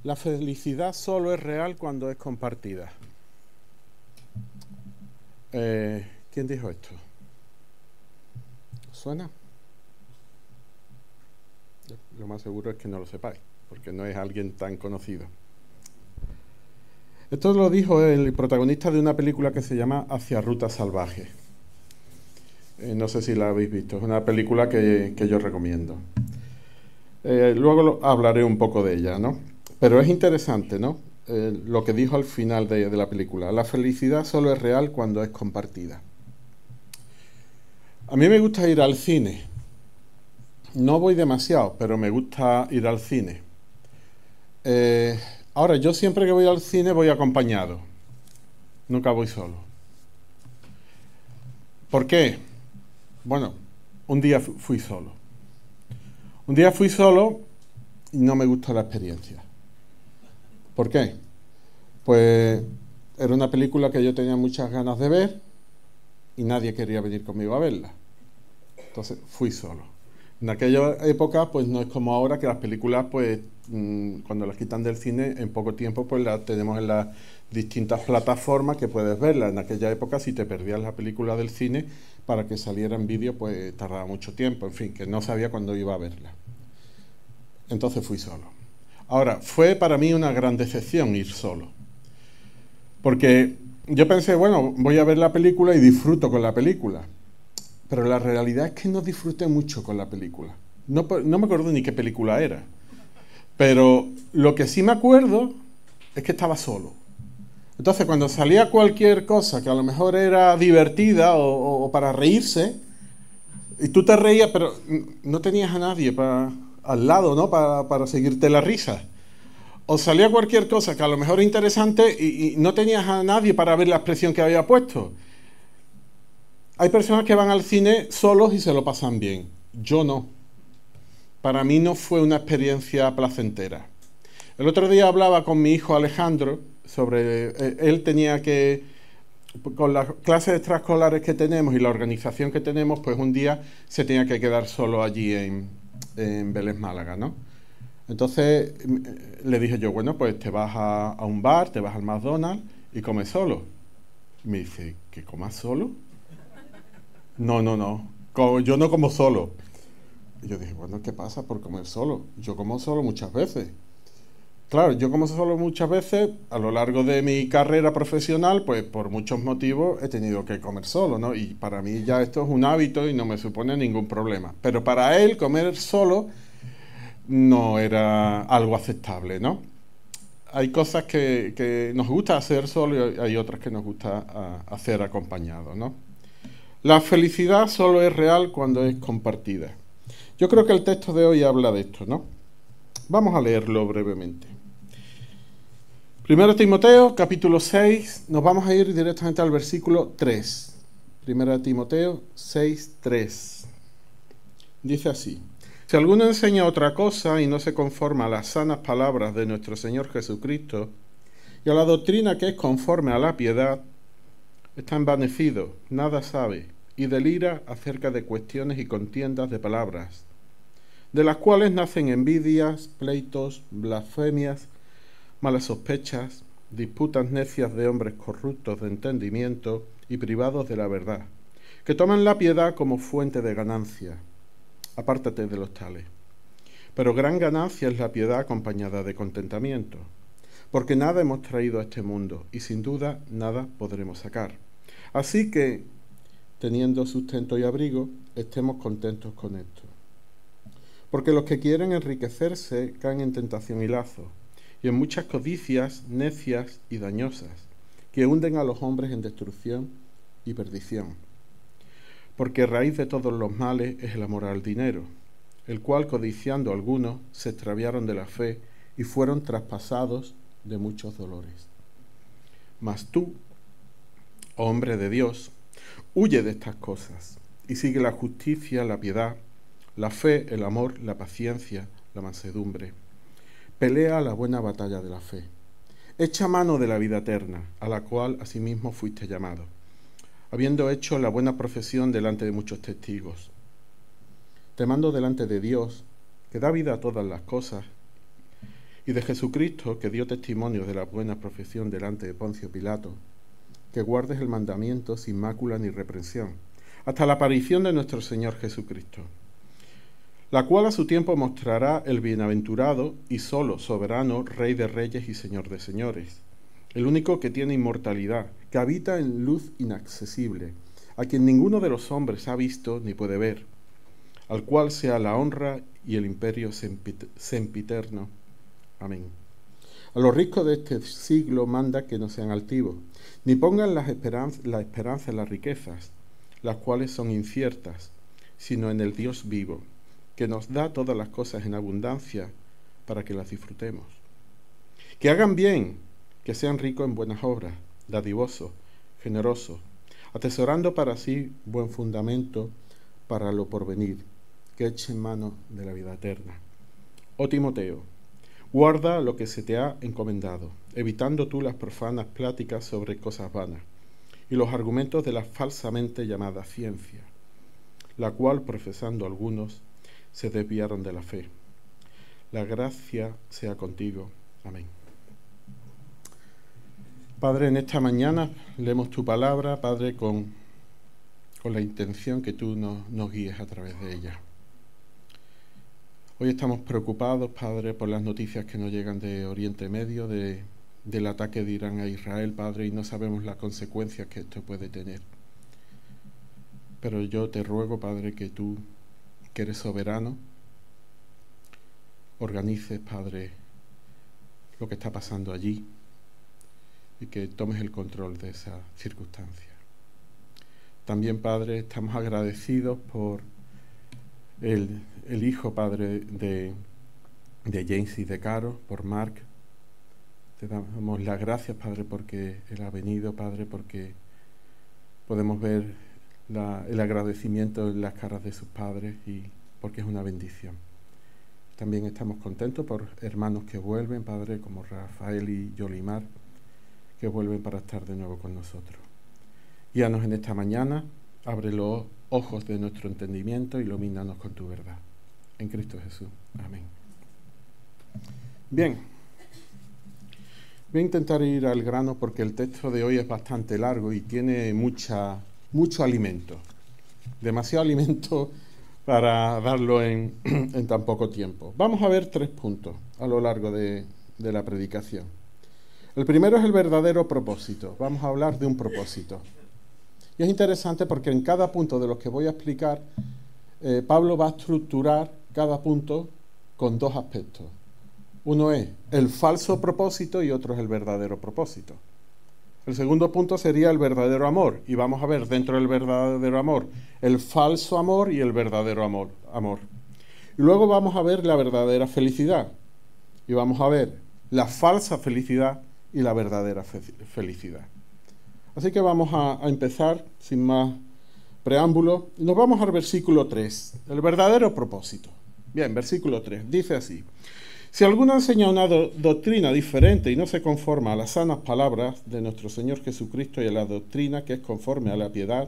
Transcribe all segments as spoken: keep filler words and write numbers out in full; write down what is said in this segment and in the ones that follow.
La felicidad solo es real cuando es compartida. Eh, ¿Quién dijo esto? ¿Suena? Lo más seguro es que no lo sepáis, porque no es alguien tan conocido. Esto lo dijo el protagonista de una película que se llama Hacia Ruta Salvaje. Eh, no sé si la habéis visto, es una película que, que yo recomiendo. Eh, luego lo, hablaré un poco de ella, ¿no? Pero es interesante, ¿no? Eh, lo que dijo al final de, de la película. La felicidad solo es real cuando es compartida. A mí me gusta ir al cine. No voy demasiado, pero me gusta ir al cine. Eh, ahora, yo siempre que voy al cine voy acompañado. Nunca voy solo. ¿Por qué? Bueno, un día fui solo. Un día fui solo y no me gustó la experiencia. ¿Por qué? Pues era una película que yo tenía muchas ganas de ver y nadie quería venir conmigo a verla. Entonces fui solo. En aquella época, pues no es como ahora, que las películas, pues mmm, cuando las quitan del cine, en poco tiempo, pues las tenemos en las distintas plataformas que puedes verlas. En aquella época, si te perdías la película del cine, para que saliera en vídeo, pues tardaba mucho tiempo. En fin, que no sabía cuándo iba a verla. Entonces fui solo. Ahora, fue para mí una gran decepción ir solo. Porque yo pensé, bueno, voy a ver la película y disfruto con la película. Pero la realidad es que no disfruté mucho con la película. No, no me acuerdo ni qué película era. Pero lo que sí me acuerdo es que estaba solo. Entonces, cuando salía cualquier cosa que a lo mejor era divertida o, o para reírse, y tú te reías, pero no tenías a nadie para, al lado, ¿no? Para, para seguirte la risa. O salía cualquier cosa que a lo mejor era interesante y, y no tenías a nadie para ver la expresión que había puesto. Hay personas que van al cine solos y se lo pasan bien. Yo no. Para mí no fue una experiencia placentera. El otro día hablaba con mi hijo Alejandro sobre... Eh, él tenía que... Con las clases extraescolares que tenemos y la organización que tenemos, pues un día se tenía que quedar solo allí en, en Vélez, Málaga, ¿no? Entonces le dije yo, bueno, pues te vas a, a un bar, te vas al McDonald's y comes solo. Y me dice, ¿que comas solo? No, no, no, como, yo no como solo. Y yo dije, bueno, ¿qué pasa por comer solo? Yo como solo muchas veces. Claro, yo como solo muchas veces, a lo largo de mi carrera profesional, pues por muchos motivos he tenido que comer solo, ¿no? Y para mí ya esto es un hábito y no me supone ningún problema. Pero para él comer solo no era algo aceptable, ¿no? Hay cosas que, que nos gusta hacer solo y hay otras que nos gusta a, hacer acompañado, ¿no? La felicidad solo es real cuando es compartida. Yo creo que el texto de hoy habla de esto, ¿no? Vamos a leerlo brevemente. Primero Timoteo, capítulo seis, nos vamos a ir directamente al versículo tres. Primero Timoteo seis, tres. Dice así: si alguno enseña otra cosa y no se conforma a las sanas palabras de nuestro Señor Jesucristo y a la doctrina que es conforme a la piedad, está envanecido, nada sabe, y delira acerca de cuestiones y contiendas de palabras, de las cuales nacen envidias, pleitos, blasfemias, malas sospechas, disputas necias de hombres corruptos de entendimiento y privados de la verdad, que toman la piedad como fuente de ganancia. Apártate de los tales. Pero gran ganancia es la piedad acompañada de contentamiento, porque nada hemos traído a este mundo y sin duda nada podremos sacar. Así que, teniendo sustento y abrigo, estemos contentos con esto. Porque los que quieren enriquecerse caen en tentación y lazo, y en muchas codicias necias y dañosas, que hunden a los hombres en destrucción y perdición. Porque raíz de todos los males es el amor al dinero, el cual, codiciando algunos, se extraviaron de la fe y fueron traspasados de muchos dolores. Mas tú, oh hombre de Dios, huye de estas cosas y sigue la justicia, la piedad, la fe, el amor, la paciencia, la mansedumbre. Pelea la buena batalla de la fe. Echa mano de la vida eterna, a la cual asimismo fuiste llamado, habiendo hecho la buena profesión delante de muchos testigos. Te mando delante de Dios, que da vida a todas las cosas, y de Jesucristo, que dio testimonio de la buena profesión delante de Poncio Pilato, que guardes el mandamiento sin mácula ni reprensión, hasta la aparición de nuestro Señor Jesucristo, la cual a su tiempo mostrará el bienaventurado y solo soberano Rey de reyes y Señor de señores, el único que tiene inmortalidad, que habita en luz inaccesible, a quien ninguno de los hombres ha visto ni puede ver, al cual sea la honra y el imperio sempiterno. Amén. A los ricos de este siglo manda que no sean altivos, ni pongan las esperanzas, la esperanza en las riquezas, las cuales son inciertas, sino en el Dios vivo, que nos da todas las cosas en abundancia para que las disfrutemos. Que hagan bien, que sean ricos en buenas obras, dadivosos, generosos, atesorando para sí buen fundamento para lo porvenir, que echen mano de la vida eterna. Oh Timoteo, guarda lo que se te ha encomendado, evitando tú las profanas pláticas sobre cosas vanas y los argumentos de la falsamente llamada ciencia, la cual, profesando algunos, se desviaron de la fe. La gracia sea contigo. Amén. Padre, en esta mañana leemos tu palabra, Padre, con, con la intención que tú nos, nos guíes a través de ella. Hoy estamos preocupados, Padre, por las noticias que nos llegan de Oriente Medio, de, del ataque de Irán a Israel, Padre, y no sabemos las consecuencias que esto puede tener. Pero yo te ruego, Padre, que tú, que eres soberano, organices, Padre, lo que está pasando allí y que tomes el control de esa circunstancia. También, Padre, estamos agradecidos por el, el hijo, Padre, de, de James y de Caro, por Mark. Te damos las gracias, Padre, porque él ha venido, Padre, porque podemos ver la, el agradecimiento en las caras de sus padres y porque es una bendición. También estamos contentos por hermanos que vuelven, Padre, como Rafael y Yolimar, que vuelven para estar de nuevo con nosotros. Guíanos en esta mañana, abre los ojos de nuestro entendimiento, ilumínanos con tu verdad. En Cristo Jesús. Amén. Bien, voy a intentar ir al grano porque el texto de hoy es bastante largo y tiene mucha, mucho alimento. Demasiado alimento para darlo en, en tan poco tiempo. Vamos a ver tres puntos a lo largo de, de la predicación. El primero es el verdadero propósito. Vamos a hablar de un propósito. Y es interesante porque en cada punto de los que voy a explicar, eh, Pablo va a estructurar cada punto con dos aspectos. Uno es el falso propósito y otro es el verdadero propósito. El segundo punto sería el verdadero amor. Y vamos a ver dentro del verdadero amor el falso amor y el verdadero amor. amor. Y luego vamos a ver la verdadera felicidad. Y vamos a ver la falsa felicidad y la verdadera fe- felicidad. Así que vamos a, a empezar sin más preámbulo. Nos vamos al versículo tres, el verdadero propósito. Bien, versículo tres, dice así: si alguno enseña una do- doctrina diferente y no se conforma a las sanas palabras de nuestro Señor Jesucristo y a la doctrina que es conforme a la piedad.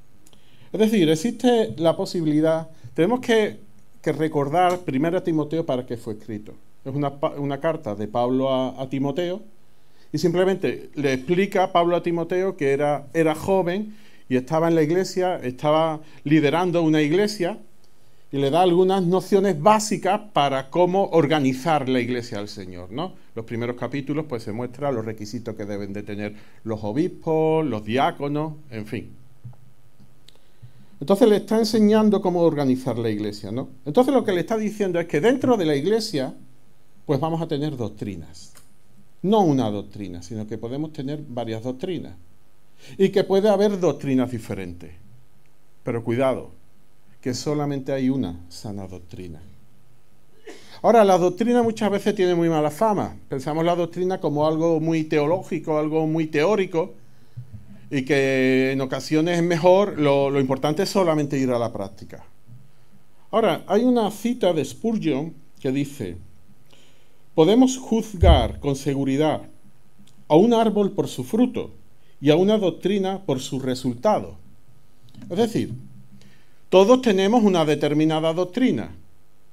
Es decir, existe la posibilidad, tenemos que, que recordar primero a Timoteo para qué fue escrito. Es una, una carta de Pablo a, a Timoteo. Y simplemente le explica a Pablo a Timoteo que era, era joven y estaba en la iglesia, estaba liderando una iglesia y le da algunas nociones básicas para cómo organizar la iglesia al Señor, ¿no? Los primeros capítulos pues se muestra los requisitos que deben de tener los obispos, los diáconos, en fin. Entonces le está enseñando cómo organizar la iglesia, ¿no? Entonces lo que le está diciendo es que dentro de la iglesia pues vamos a tener doctrinas. No una doctrina, sino que podemos tener varias doctrinas. Y que puede haber doctrinas diferentes. Pero cuidado, que solamente hay una sana doctrina. Ahora, la doctrina muchas veces tiene muy mala fama. Pensamos la doctrina como algo muy teológico, algo muy teórico, y que en ocasiones es mejor, lo, lo importante es solamente ir a la práctica. Ahora, hay una cita de Spurgeon que dice: podemos juzgar con seguridad a un árbol por su fruto y a una doctrina por su resultado. Es decir, todos tenemos una determinada doctrina.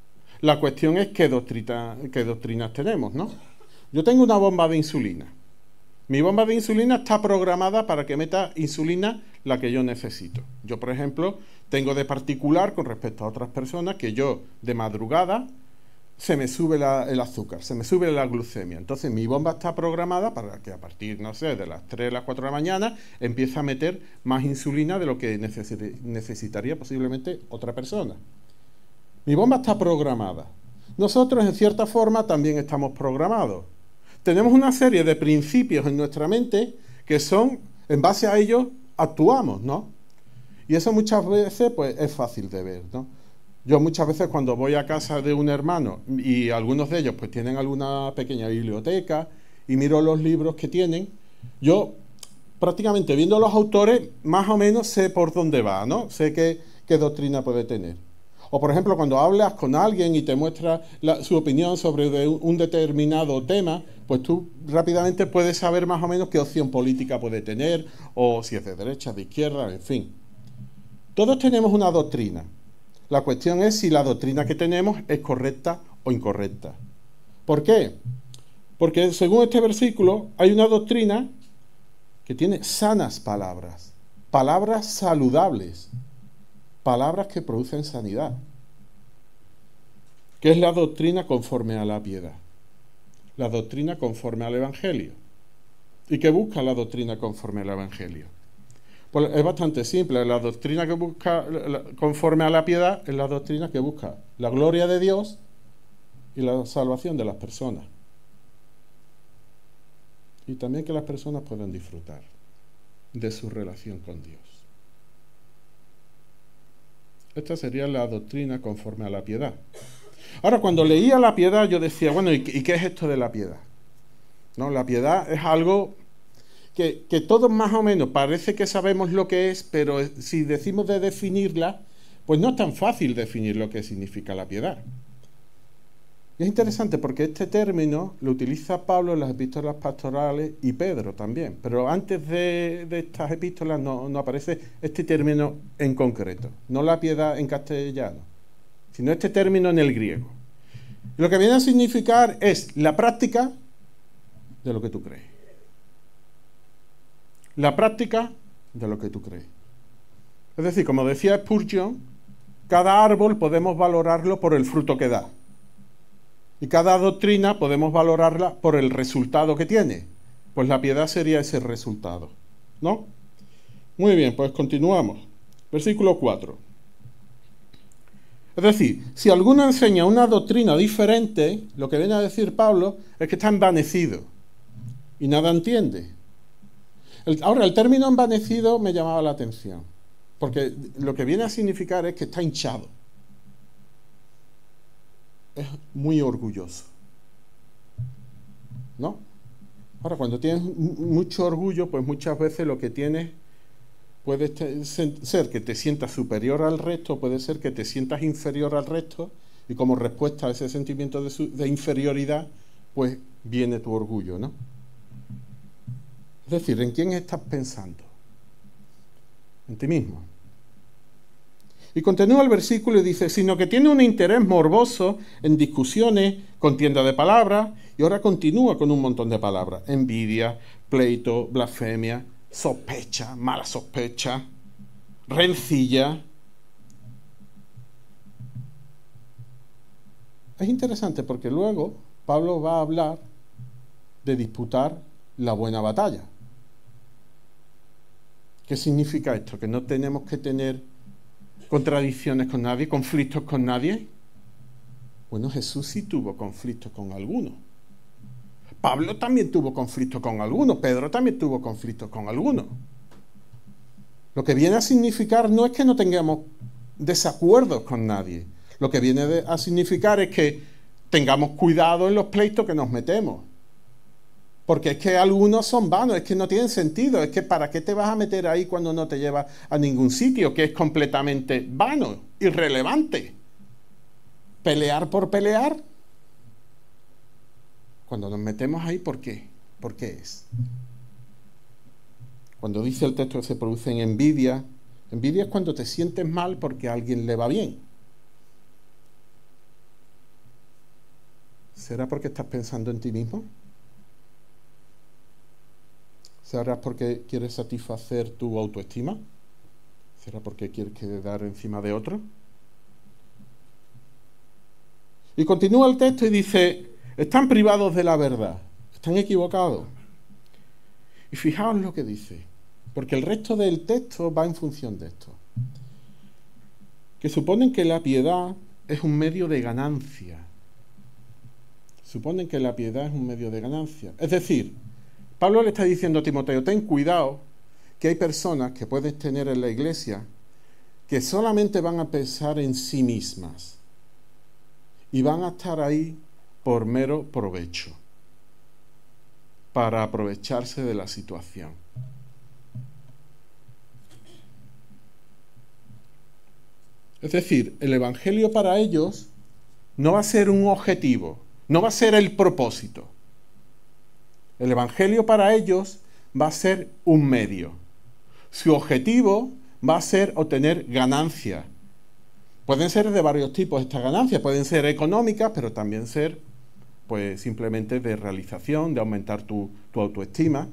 La cuestión es qué, doctrina, qué doctrinas tenemos, ¿no? Yo tengo una bomba de insulina. Mi bomba de insulina está programada para que meta insulina la que yo necesito. Yo, por ejemplo, tengo de particular con respecto a otras personas que yo, de madrugada, se me sube la, el azúcar, se me sube la glucemia. Entonces mi bomba está programada para que a partir, no sé, de las tres, las cuatro de la mañana, empiece a meter más insulina de lo que necesi- necesitaría posiblemente otra persona. Mi bomba está programada. Nosotros, en cierta forma, también estamos programados. Tenemos una serie de principios en nuestra mente que son, en base a ellos, actuamos, ¿no? Y eso muchas veces, pues, es fácil de ver, ¿no? Yo muchas veces cuando voy a casa de un hermano, y algunos de ellos, pues, tienen alguna pequeña biblioteca, y miro los libros que tienen, yo, prácticamente viendo los autores, más o menos sé por dónde va, ¿no? Sé qué, qué doctrina puede tener. O, por ejemplo, cuando hablas con alguien y te muestra la, su opinión sobre de un, un determinado tema, pues tú rápidamente puedes saber más o menos qué opción política puede tener, o si es de derecha, de izquierda, en fin. Todos tenemos una doctrina. La cuestión es si la doctrina que tenemos es correcta o incorrecta. ¿Por qué? Porque según este versículo hay una doctrina que tiene sanas palabras, palabras saludables, palabras que producen sanidad, que es la doctrina conforme a la piedad, la doctrina conforme al Evangelio. ¿Y qué busca la doctrina conforme al Evangelio? Pues es bastante simple. La doctrina que busca conforme a la piedad es la doctrina que busca la gloria de Dios y la salvación de las personas. Y también que las personas puedan disfrutar de su relación con Dios. Esta sería la doctrina conforme a la piedad. Ahora, cuando leía la piedad, yo decía, bueno, ¿y qué es esto de la piedad? ¿No? La piedad es algo que, que todos más o menos parece que sabemos lo que es, pero si decimos de definirla, pues no es tan fácil definir lo que significa la piedad. Y es interesante porque este término lo utiliza Pablo en las epístolas pastorales y Pedro también, pero antes de, de estas epístolas no, no aparece este término en concreto, no la piedad en castellano, sino este término en el griego. Y lo que viene a significar es la práctica de lo que tú crees. La práctica de lo que tú crees. Es decir, como decía Spurgeon, cada árbol podemos valorarlo por el fruto que da. Y cada doctrina podemos valorarla por el resultado que tiene. Pues la piedad sería ese resultado, ¿no? Muy bien, pues continuamos. Versículo cuatro. Es decir, si alguno enseña una doctrina diferente, lo que viene a decir Pablo es que está envanecido y nada entiende. El, ahora, el término envanecido me llamaba la atención, porque lo que viene a significar es que está hinchado. Es muy orgulloso, ¿no? Ahora, cuando tienes mucho orgullo, pues muchas veces lo que tienes puede ser que te sientas superior al resto, puede ser que te sientas inferior al resto, y como respuesta a ese sentimiento de, su, de inferioridad, pues viene tu orgullo, ¿no? Es decir, ¿en quién estás pensando? En ti mismo. Y continúa el versículo y dice, sino que tiene un interés morboso en discusiones, contienda de palabras, y ahora continúa con un montón de palabras. Envidia, pleito, blasfemia, sospecha, mala sospecha, rencilla. Es interesante porque luego Pablo va a hablar de disputar la buena batalla. ¿Qué significa esto? Que no tenemos que tener contradicciones con nadie, conflictos con nadie. Bueno, Jesús sí tuvo conflictos con algunos. Pablo también tuvo conflictos con algunos. Pedro también tuvo conflictos con algunos. Lo que viene a significar no es que no tengamos desacuerdos con nadie. Lo que viene a significar es que tengamos cuidado en los pleitos que nos metemos. Porque es que algunos son vanos, es que no tienen sentido, es que ¿para qué te vas a meter ahí cuando no te lleva a ningún sitio? Que es completamente vano, irrelevante. Pelear por pelear. Cuando nos metemos ahí, ¿por qué? ¿Por qué es? Cuando dice el texto que se producen envidia, envidia es cuando te sientes mal porque a alguien le va bien. ¿Será porque estás pensando en ti mismo? ¿Será porque quieres satisfacer tu autoestima? ¿Será porque quieres quedar encima de otro? Y continúa el texto y dice, están privados de la verdad, están equivocados. Y fijaos lo que dice, porque el resto del texto va en función de esto. Que suponen que la piedad es un medio de ganancia. Suponen que la piedad es un medio de ganancia. Es decir, Pablo le está diciendo a Timoteo, ten cuidado, que hay personas que puedes tener en la iglesia que solamente van a pensar en sí mismas y van a estar ahí por mero provecho, para aprovecharse de la situación. Es decir, el Evangelio para ellos no va a ser un objetivo, no va a ser el propósito. El Evangelio para ellos va a ser un medio. Su objetivo va a ser obtener ganancias. Pueden ser de varios tipos estas ganancias, pueden ser económicas, pero también ser pues simplemente de realización, de aumentar tu, tu autoestima.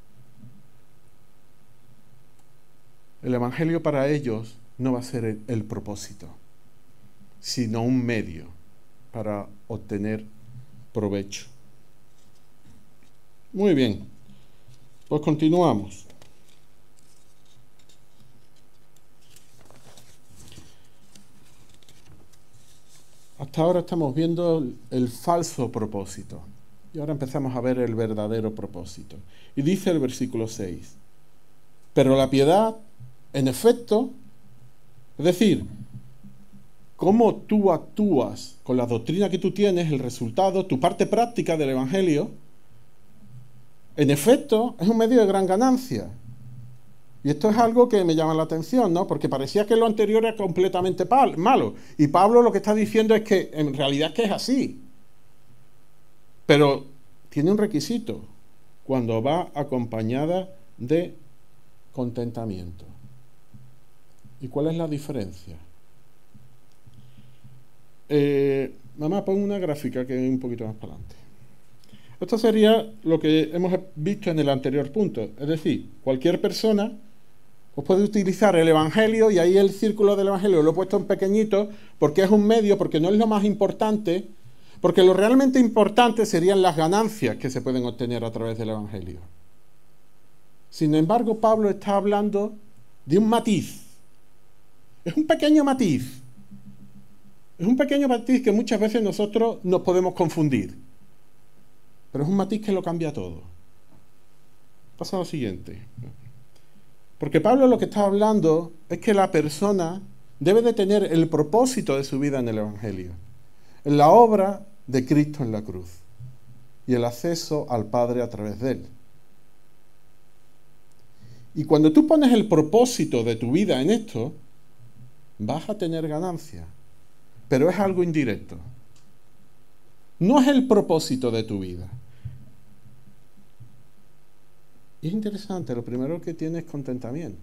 El Evangelio para ellos no va a ser el, el propósito, sino un medio para obtener provecho. Muy bien, pues continuamos. Hasta ahora estamos viendo el, el falso propósito y ahora empezamos a ver el verdadero propósito. Y dice el versículo seis, pero la piedad, en efecto, es decir, cómo tú actúas con la doctrina que tú tienes, el resultado, tu parte práctica del Evangelio, en efecto, es un medio de gran ganancia. Y esto es algo que me llama la atención, ¿no? Porque parecía que lo anterior era completamente malo. Y Pablo lo que está diciendo es que en realidad es que es así. Pero tiene un requisito, cuando va acompañada de contentamiento. ¿Y cuál es la diferencia? Eh, mamá, pon una gráfica que es un poquito más para adelante. Esto sería lo que hemos visto en el anterior punto. Es decir, cualquier persona pues puede utilizar el Evangelio, y ahí el círculo del Evangelio lo he puesto en pequeñito porque es un medio, porque no es lo más importante, porque lo realmente importante serían las ganancias que se pueden obtener a través del Evangelio. Sin embargo, Pablo está hablando de un matiz. Es un pequeño matiz. Es un pequeño matiz que muchas veces nosotros nos podemos confundir. Pero es un matiz que lo cambia todo. Pasa a lo siguiente. Porque Pablo lo que está hablando es que la persona debe de tener el propósito de su vida en el Evangelio, en la obra de Cristo en la cruz y el acceso al Padre a través de él. Y cuando tú pones el propósito de tu vida en esto, vas a tener ganancia, pero es algo indirecto. No es el propósito de tu vida. Y es interesante, lo primero que tiene es contentamiento.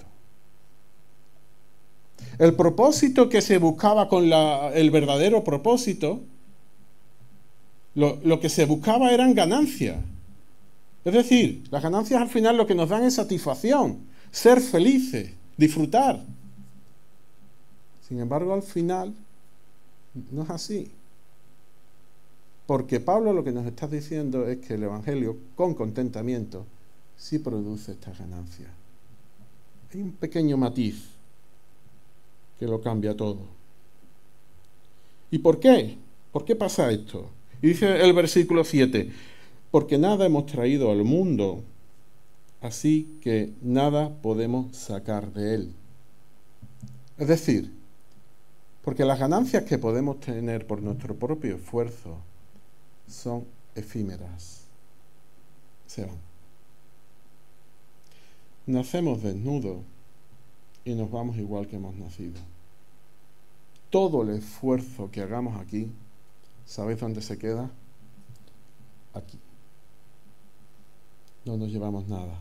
El propósito que se buscaba con la, el verdadero propósito, lo, lo que se buscaba eran ganancias. Es decir, las ganancias al final lo que nos dan es satisfacción, ser felices, disfrutar. Sin embargo, al final no es así. Porque Pablo lo que nos está diciendo es que el Evangelio, con contentamiento, sí produce estas ganancias. Hay un pequeño matiz que lo cambia todo. ¿Y por qué? ¿Por qué pasa esto? Y dice el versículo siete, porque nada hemos traído al mundo, así que nada podemos sacar de él. Es decir, porque las ganancias que podemos tener por nuestro propio esfuerzo son efímeras. Se van. Nacemos desnudos y nos vamos igual que hemos nacido. Todo el esfuerzo que hagamos aquí, ¿sabéis dónde se queda? Aquí. No nos llevamos nada.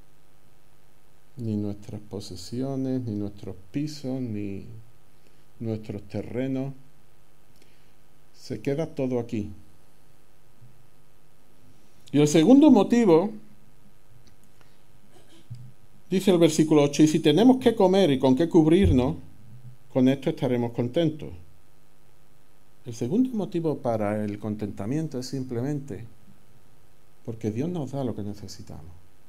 Ni nuestras posesiones, ni nuestros pisos, ni nuestros terrenos. Se queda todo aquí. Y el segundo motivo, dice el versículo ocho, y si tenemos que comer y con qué cubrirnos, con esto estaremos contentos. El segundo motivo para el contentamiento es simplemente porque Dios nos da lo que necesitamos.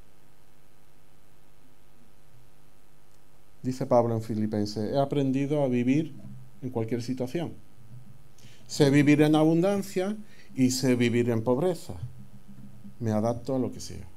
Dice Pablo en Filipenses, he aprendido a vivir en cualquier situación. Sé vivir en abundancia y sé vivir en pobreza. Me adapto a lo que sea.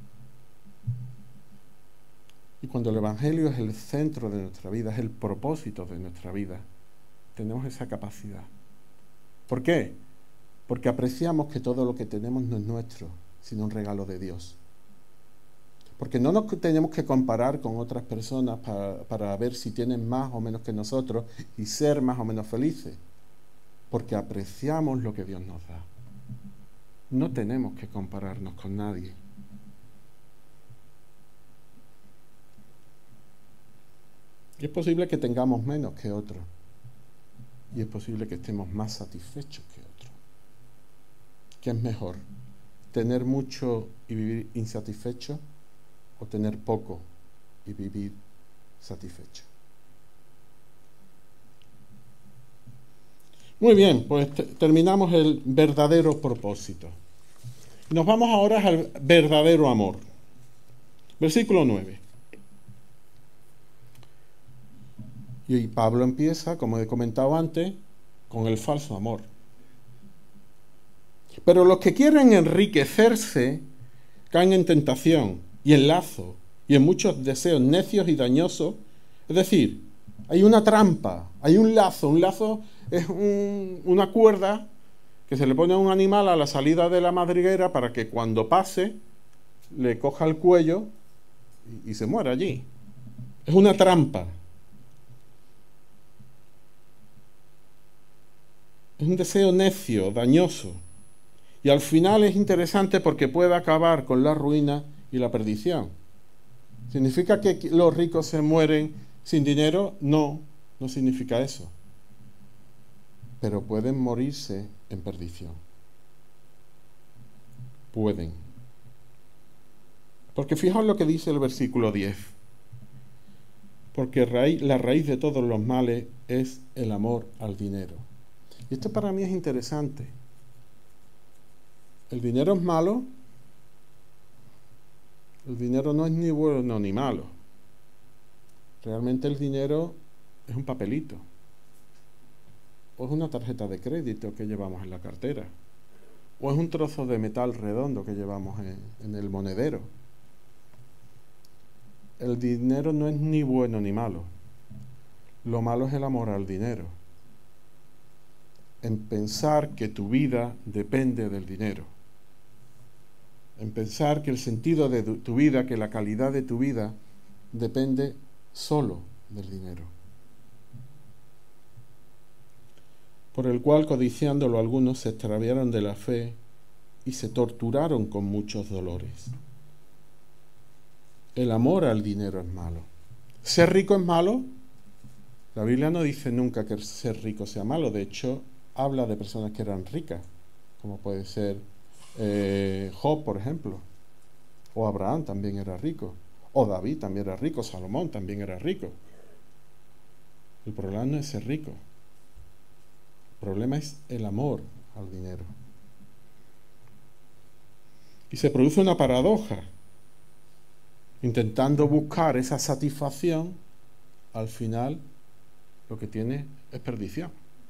Y cuando el Evangelio es el centro de nuestra vida, es el propósito de nuestra vida, tenemos esa capacidad. ¿Por qué? Porque apreciamos que todo lo que tenemos no es nuestro, sino un regalo de Dios. Porque no nos tenemos que comparar con otras personas para, para ver si tienen más o menos que nosotros y ser más o menos felices. Porque apreciamos lo que Dios nos da. No tenemos que compararnos con nadie. Y es posible que tengamos menos que otros. Y es posible que estemos más satisfechos que otros. ¿Qué es mejor? ¿Tener mucho y vivir insatisfecho? ¿O tener poco y vivir satisfecho? Muy bien, pues te- terminamos el verdadero propósito. Nos vamos ahora al verdadero amor. Versículo nueve. Y Pablo empieza, como he comentado antes, con el falso amor. Pero los que quieren enriquecerse caen en tentación y en lazo y en muchos deseos necios y dañosos. Es decir, hay una trampa, hay un lazo. Un lazo es un- una cuerda que se le pone a un animal a la salida de la madriguera para que cuando pase le coja el cuello y, y se muera allí. Es una trampa. Es un deseo necio, dañoso. Y al final es interesante porque puede acabar con la ruina y la perdición. ¿Significa que los ricos se mueren sin dinero? No, no significa eso. Pero pueden morirse en perdición. Pueden. Porque fijaos lo que dice el versículo diez. Porque raíz, la raíz de todos los males es el amor al dinero. Y esto para mí es interesante. ¿El dinero es malo? El dinero no es ni bueno ni malo. Realmente el dinero es un papelito. O es una tarjeta de crédito que llevamos en la cartera. O es un trozo de metal redondo que llevamos en, en el monedero. El dinero no es ni bueno ni malo. Lo malo es el amor al dinero. En pensar que tu vida depende del dinero. En pensar que el sentido de tu vida, que la calidad de tu vida depende solo del dinero. Por el cual, codiciándolo algunos, se extraviaron de la fe y se torturaron con muchos dolores. El amor al dinero es malo. ¿Ser rico es malo? La Biblia no dice nunca que ser rico sea malo. De hecho, habla de personas que eran ricas, como puede ser eh, Job, por ejemplo. O Abraham también era rico. O David también era rico. Salomón también era rico. El problema no es ser rico. El problema es el amor al dinero. Y se produce una paradoja. Intentando buscar esa satisfacción, al final lo que tiene es perdición.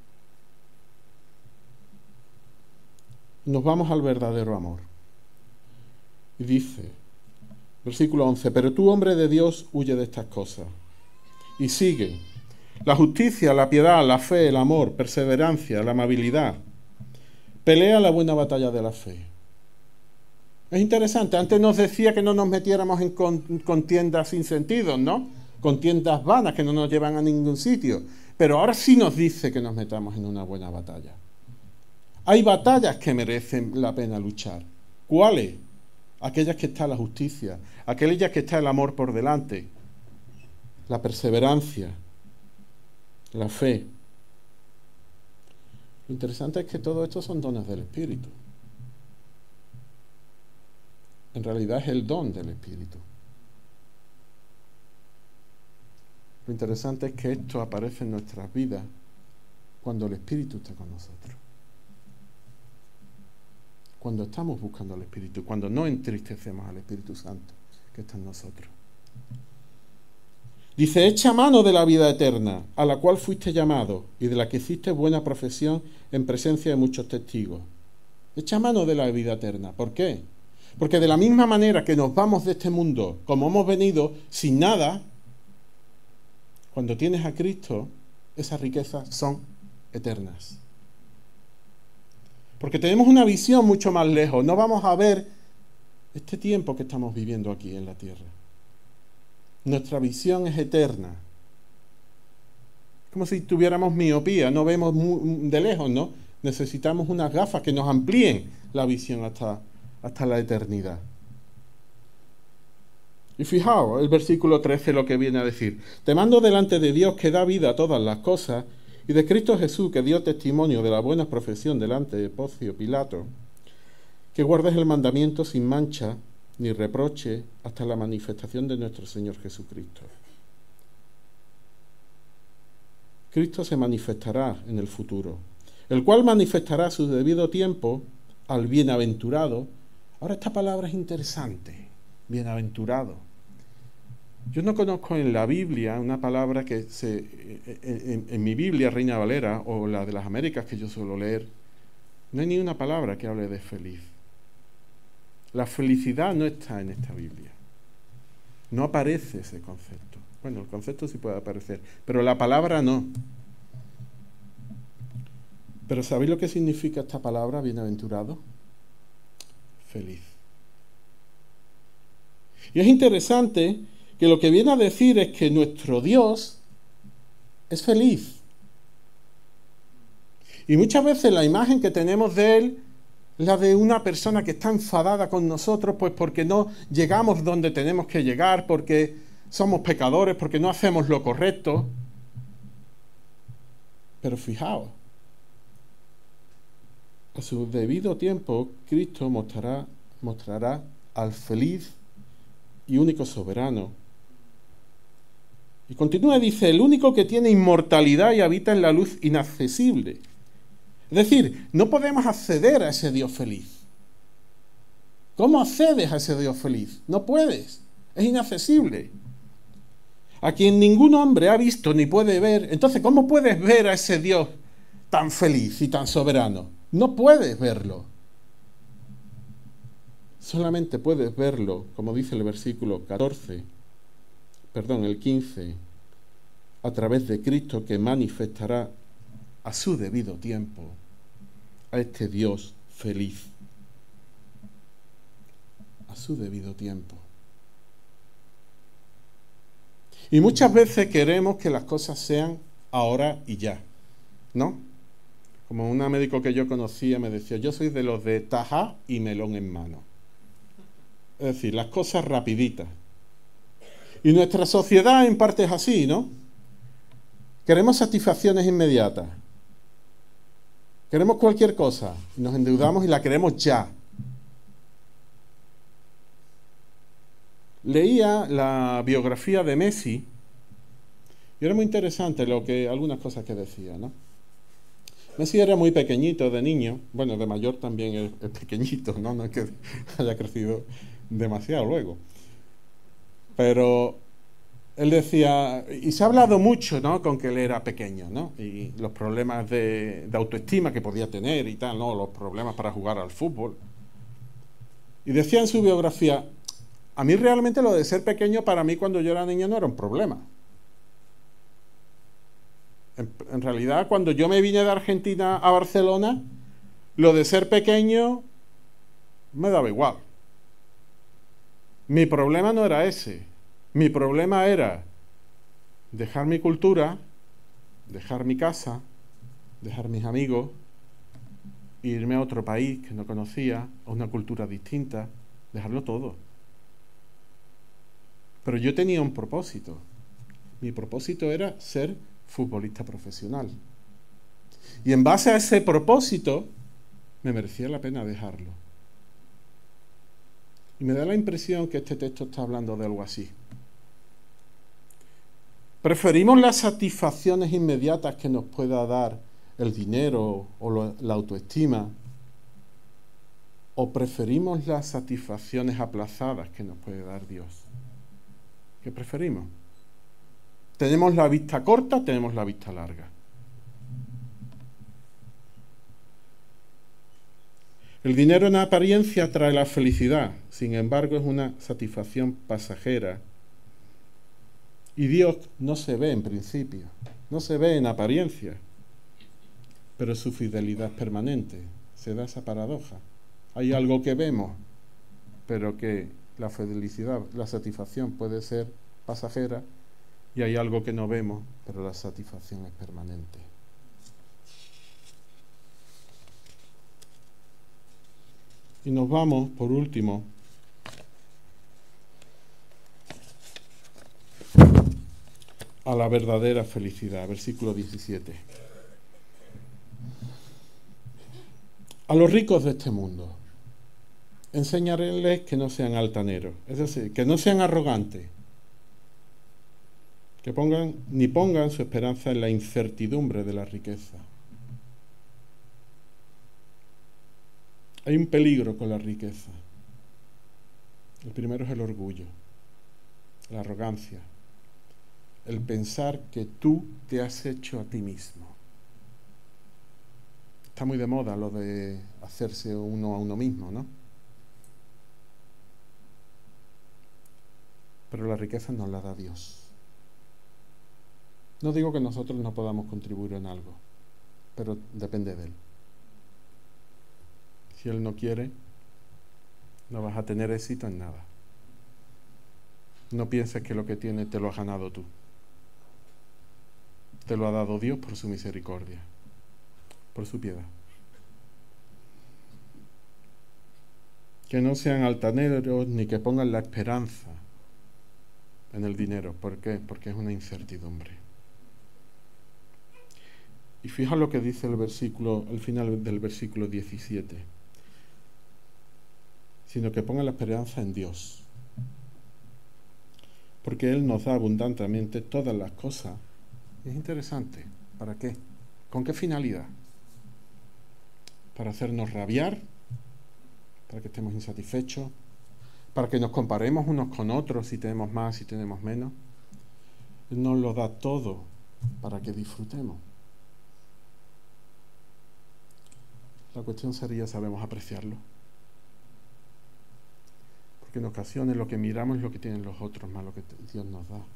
Nos vamos al verdadero amor. Y dice, versículo once, pero tú, hombre de Dios, huye de estas cosas. Y sigue, la justicia, la piedad, la fe, el amor, perseverancia, la amabilidad. Pelea la buena batalla de la fe. Es interesante, antes nos decía que no nos metiéramos en contiendas sin sentido, ¿no? Contiendas vanas que no nos llevan a ningún sitio. Pero ahora sí nos dice que nos metamos en una buena batalla. Hay batallas que merecen la pena luchar. ¿Cuáles? Aquellas que está la justicia, aquellas que está el amor por delante, la perseverancia, la fe. Lo interesante es que todo esto son dones del Espíritu. En realidad es el don del Espíritu. Lo interesante es que esto aparece en nuestras vidas cuando el Espíritu está con nosotros. Cuando estamos buscando al Espíritu, cuando no entristecemos al Espíritu Santo que está en nosotros. Dice, echa mano de la vida eterna, a la cual fuiste llamado y de la que hiciste buena profesión en presencia de muchos testigos. Echa mano de la vida eterna. ¿Por qué? Porque de la misma manera que nos vamos de este mundo, como hemos venido, sin nada, cuando tienes a Cristo, esas riquezas son eternas. Porque tenemos una visión mucho más lejos. No vamos a ver este tiempo que estamos viviendo aquí en la tierra. Nuestra visión es eterna. Como si tuviéramos miopía, no vemos muy de lejos, ¿no? Necesitamos unas gafas que nos amplíen la visión hasta, hasta la eternidad. Y fijaos, el versículo trece lo que viene a decir. Te mando delante de Dios que da vida a todas las cosas, y de Cristo Jesús, que dio testimonio de la buena profesión delante de Poncio Pilato, que guardes el mandamiento sin mancha ni reproche hasta la manifestación de nuestro Señor Jesucristo. Cristo se manifestará en el futuro, el cual manifestará a su debido tiempo al bienaventurado. Ahora esta palabra es interesante, bienaventurado. Yo no conozco en la Biblia una palabra que se, en, en mi Biblia Reina Valera o la de las Américas que yo suelo leer, no hay ni una palabra que hable de feliz. La felicidad no está en esta Biblia. No aparece ese concepto. Bueno, el concepto sí puede aparecer, pero la palabra no. Pero ¿sabéis lo que significa esta palabra, bienaventurado? Feliz. Y es interesante que lo que viene a decir es que nuestro Dios es feliz. Y muchas veces la imagen que tenemos de Él es la de una persona que está enfadada con nosotros, pues porque no llegamos donde tenemos que llegar, porque somos pecadores, porque no hacemos lo correcto. Pero fijaos, a su debido tiempo, Cristo mostrará, mostrará al feliz y único soberano. Y continúa, dice, el único que tiene inmortalidad y habita en la luz inaccesible. Es decir, no podemos acceder a ese Dios feliz. ¿Cómo accedes a ese Dios feliz? No puedes, es inaccesible. A quien ningún hombre ha visto ni puede ver, entonces, ¿cómo puedes ver a ese Dios tan feliz y tan soberano? No puedes verlo. Solamente puedes verlo, como dice el versículo catorce, perdón, el quince, a través de Cristo, que manifestará a su debido tiempo a este Dios feliz. A su debido tiempo. Y muchas veces queremos que las cosas sean ahora y ya, ¿no? Como un médico que yo conocía me decía, yo soy de los de taja y melón en mano. Es decir, las cosas rapiditas. Y nuestra sociedad en parte es así, ¿no? Queremos satisfacciones inmediatas. Queremos cualquier cosa. Nos endeudamos y la queremos ya. Leía la biografía de Messi y era muy interesante lo que, algunas cosas que decía, ¿no? Messi era muy pequeñito de niño, bueno, de mayor también es, es pequeñito, ¿no? No es que haya crecido demasiado luego. Pero él decía, y se ha hablado mucho, ¿no?, con que él era pequeño, ¿no? Y los problemas de, de autoestima que podía tener y tal, ¿no? Los problemas para jugar al fútbol. Y decía en su biografía, a mí realmente lo de ser pequeño para mí cuando yo era niño no era un problema. En, en realidad, cuando yo me vine de Argentina a Barcelona, lo de ser pequeño me daba igual. Mi problema no era ese. Mi problema era dejar mi cultura, dejar mi casa, dejar mis amigos, irme a otro país que no conocía, a una cultura distinta, dejarlo todo. Pero yo tenía un propósito. Mi propósito era ser futbolista profesional. Y en base a ese propósito, me merecía la pena dejarlo. Y me da la impresión que este texto está hablando de algo así. ¿Preferimos las satisfacciones inmediatas que nos pueda dar el dinero o lo, la autoestima? ¿O preferimos las satisfacciones aplazadas que nos puede dar Dios? ¿Qué preferimos? ¿Tenemos la vista corta? ¿Tenemos la vista larga? El dinero en apariencia trae la felicidad, sin embargo es una satisfacción pasajera. Y Dios no se ve en principio, no se ve en apariencia, pero su fidelidad es permanente. Se da esa paradoja. Hay algo que vemos, pero que la felicidad, la satisfacción puede ser pasajera, y hay algo que no vemos, pero la satisfacción es permanente. Y nos vamos, por último, a la verdadera felicidad, versículo diecisiete. A los ricos de este mundo, enseñarles que no sean altaneros, es decir, que no sean arrogantes, que pongan, ni pongan su esperanza en la incertidumbre de la riqueza. Hay un peligro con la riqueza. El primero es el orgullo, la arrogancia, el pensar que tú te has hecho a ti mismo. Está muy de moda lo de hacerse uno a uno mismo, ¿no? Pero la riqueza nos la da Dios. No digo que nosotros no podamos contribuir en algo, pero depende de Él. Si Él no quiere, no vas a tener éxito en nada. No pienses que lo que tienes te lo has ganado tú. Te lo ha dado Dios por su misericordia, por su piedad. Que no sean altaneros ni que pongan la esperanza en el dinero. ¿Por qué? Porque es una incertidumbre. Y fija lo que dice el versículo, al final del versículo diecisiete. Sino que pongan la esperanza en Dios. Porque Él nos da abundantemente todas las cosas. Es interesante. ¿Para qué? ¿Con qué finalidad? ¿Para hacernos rabiar? ¿Para que estemos insatisfechos? ¿Para que nos comparemos unos con otros si tenemos más, si tenemos menos? Él nos lo da todo para que disfrutemos. La cuestión sería, ¿sabemos apreciarlo? Porque en ocasiones lo que miramos es lo que tienen los otros, más lo que Dios nos da.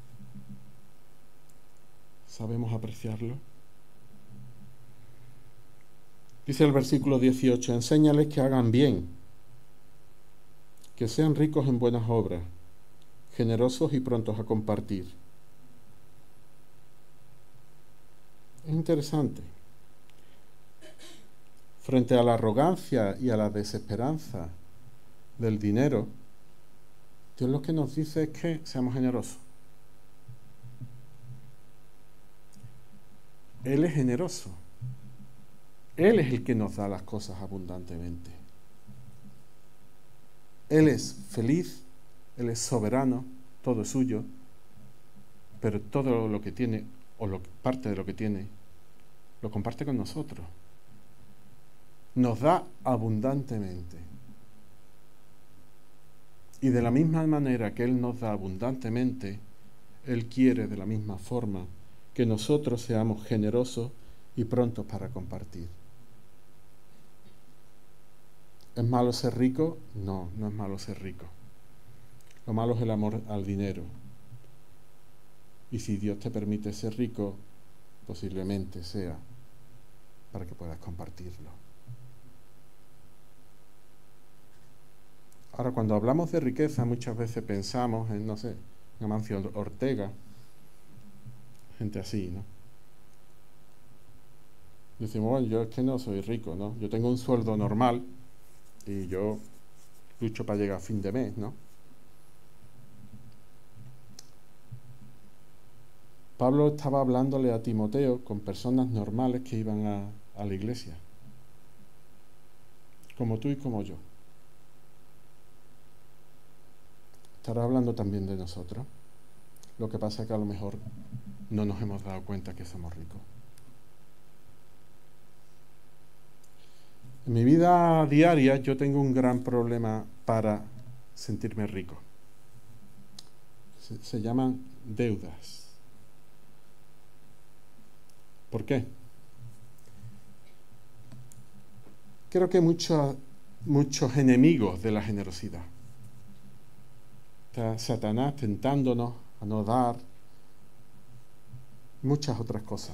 ¿Sabemos apreciarlo? Dice el versículo dieciocho, enséñales que hagan bien, que sean ricos en buenas obras, generosos y prontos a compartir. Es interesante. Frente a la arrogancia y a la desesperanza del dinero, Dios lo que nos dice es que seamos generosos. Él es generoso. Él es el que nos da las cosas abundantemente. Él es feliz, Él es soberano, todo es suyo, pero todo lo que tiene, o lo, parte de lo que tiene, lo comparte con nosotros. Nos da abundantemente. Y de la misma manera que Él nos da abundantemente, Él quiere de la misma forma que nosotros seamos generosos y prontos para compartir. ¿Es malo ser rico? No, no es malo ser rico. Lo malo es el amor al dinero. Y si Dios te permite ser rico, posiblemente sea para que puedas compartirlo. Ahora, cuando hablamos de riqueza, muchas veces pensamos en, no sé, en Amancio Ortega, gente así, ¿no? Decimos, bueno, yo es que no soy rico, ¿no? Yo tengo un sueldo normal y yo lucho para llegar a fin de mes, ¿no? Pablo estaba hablándole a Timoteo con personas normales que iban a, a la iglesia, como tú y como yo. estará hablando también de nosotros. Lo que pasa es que a lo mejor no nos hemos dado cuenta que somos ricos. En mi vida diaria yo tengo un gran problema para sentirme rico. Se, se llaman deudas. ¿Por qué? Creo que hay muchos, muchos enemigos de la generosidad. Está Satanás tentándonos a no dar, muchas otras cosas.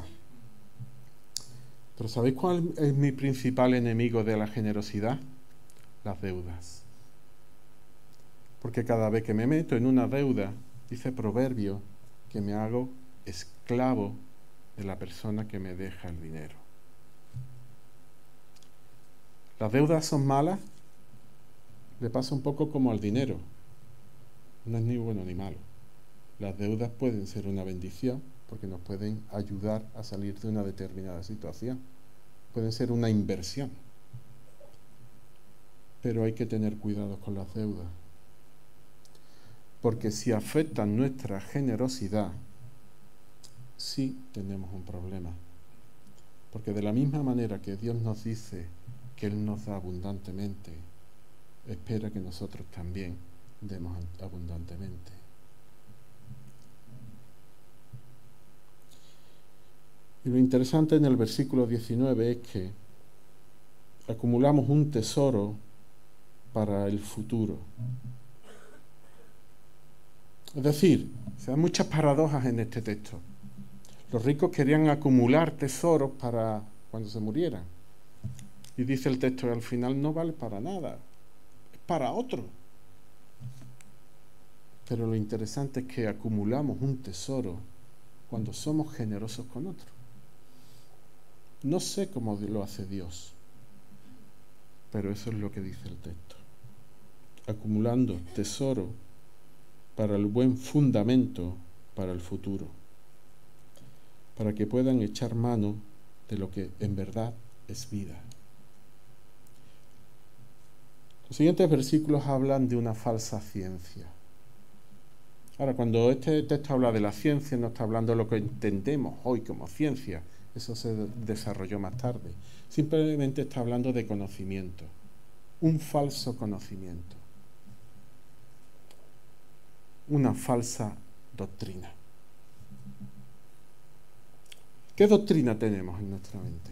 Pero ¿sabéis cuál es mi principal enemigo de la generosidad? Las deudas. Porque cada vez que me meto en una deuda, dice Proverbio, que me hago esclavo de la persona que me deja el dinero. ¿Las deudas son malas? Le pasa un poco como al dinero. No es ni bueno ni malo. Las deudas pueden ser una bendición porque nos pueden ayudar a salir de una determinada situación. Pueden ser una inversión. Pero hay que tener cuidado con las deudas. Porque si afectan nuestra generosidad, sí tenemos un problema. Porque de la misma manera que Dios nos dice que Él nos da abundantemente, espera que nosotros también demos abundantemente. Y lo interesante en el versículo diecinueve es que acumulamos un tesoro para el futuro. Es decir, se dan muchas paradojas en este texto. Los ricos querían acumular tesoros para cuando se murieran. Y dice el texto que al final no vale para nada, es para otro. Pero lo interesante es que acumulamos un tesoro cuando somos generosos con otros. No sé cómo lo hace Dios, pero eso es lo que dice el texto. Acumulando tesoro para el buen fundamento para el futuro, para que puedan echar mano de lo que en verdad es vida. Los siguientes versículos hablan de una falsa ciencia. Ahora, cuando este texto habla de la ciencia, no está hablando de lo que entendemos hoy como ciencia. Eso se desarrolló más tarde. Simplemente está hablando de conocimiento. Un falso conocimiento. Una falsa doctrina. ¿Qué doctrina tenemos en nuestra mente?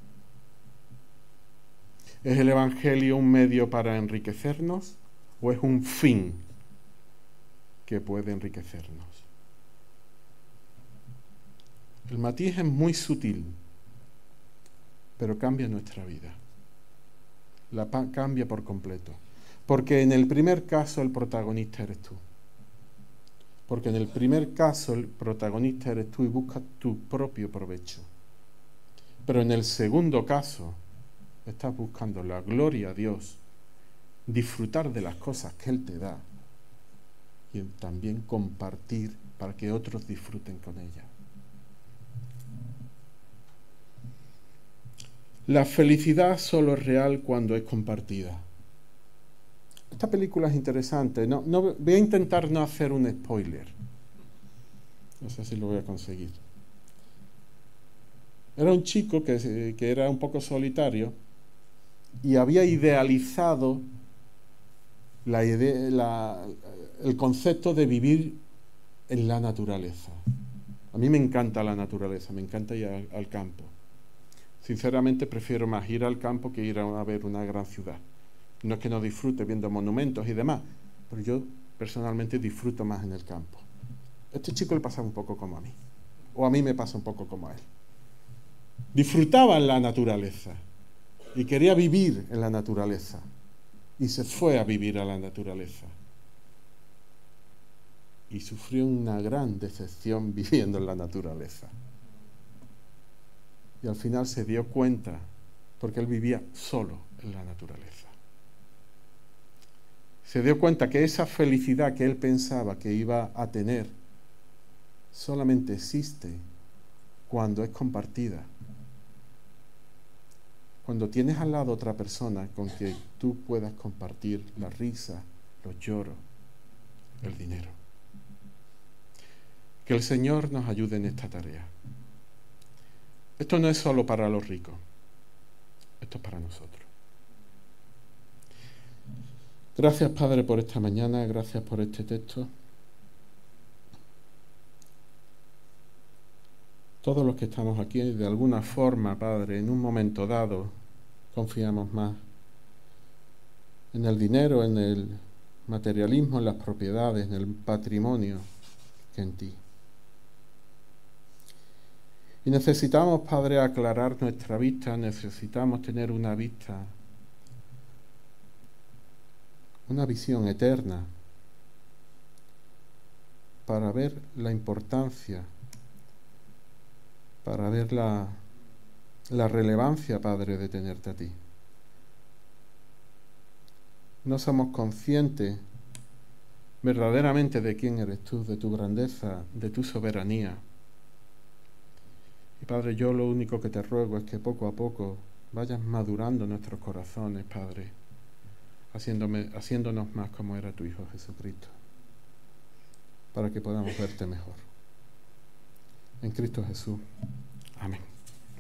¿Es el Evangelio un medio para enriquecernos o es un fin que puede enriquecernos? El matiz es muy sutil, pero cambia nuestra vida. La cambia por completo. Porque en el primer caso el protagonista eres tú. Porque en el primer caso el protagonista eres tú y buscas tu propio provecho. Pero en el segundo caso estás buscando la gloria a Dios, disfrutar de las cosas que Él te da y también compartir para que otros disfruten con ellas. La felicidad solo es real cuando es compartida. Esta película es interesante. No, no, voy a intentar no hacer un spoiler. No sé si lo voy a conseguir. Era un chico que, que era un poco solitario y había idealizado la idea, la, el concepto de vivir en la naturaleza. A mí me encanta la naturaleza, me encanta ir al, al campo. Sinceramente prefiero más ir al campo que ir a, a ver una gran ciudad. No es que no disfrute viendo monumentos y demás, pero yo personalmente disfruto más en el campo. A este chico le pasa un poco como a mí, o a mí me pasa un poco como a él. Disfrutaba en la naturaleza y quería vivir en la naturaleza y se fue a vivir a la naturaleza y sufrió una gran decepción viviendo en la naturaleza. Y al final se dio cuenta porque él vivía solo en la naturaleza. Se dio cuenta que esa felicidad que él pensaba que iba a tener solamente existe cuando es compartida. Cuando tienes al lado otra persona con que tú puedas compartir la risa, los lloros, el dinero. Que el Señor nos ayude en esta tarea. Esto no es solo para los ricos, esto es para nosotros. Gracias, Padre, por esta mañana, gracias por este texto. Todos los que estamos aquí, de alguna forma, Padre, en un momento dado, confiamos más en el dinero, en el materialismo, en las propiedades, en el patrimonio, que en ti. Y necesitamos, Padre, aclarar nuestra vista, necesitamos tener una vista, una visión eterna, para ver la importancia, para ver la, la relevancia, Padre, de tenerte a ti. No somos conscientes verdaderamente de quién eres tú, de tu grandeza, de tu soberanía. Y Padre, yo lo único que te ruego es que poco a poco vayas madurando nuestros corazones, Padre, haciéndome, haciéndonos más como era tu Hijo Jesucristo, para que podamos verte mejor. En Cristo Jesús. Amén.